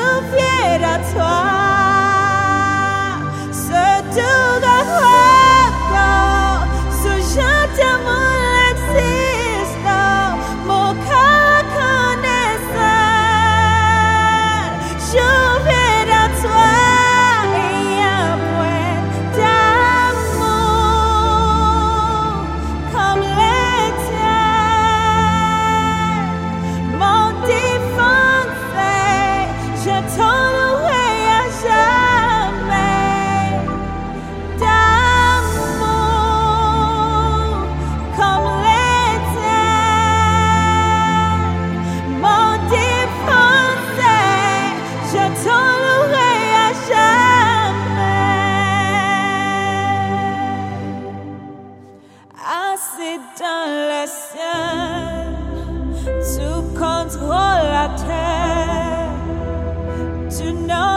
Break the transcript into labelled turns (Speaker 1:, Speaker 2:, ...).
Speaker 1: fier à toi. Ce doux rêve, ce gentil amour existe, mon cœur connaissant. Je fier à toi et un point d'amour comme les tiens. Mon défoncé, je t'en louerai à jamais. D'amour comme les tiens. Mon défoncé, je t'en louerai à jamais. Assis dans le ciel, tu contrôles la terre. Tu n'as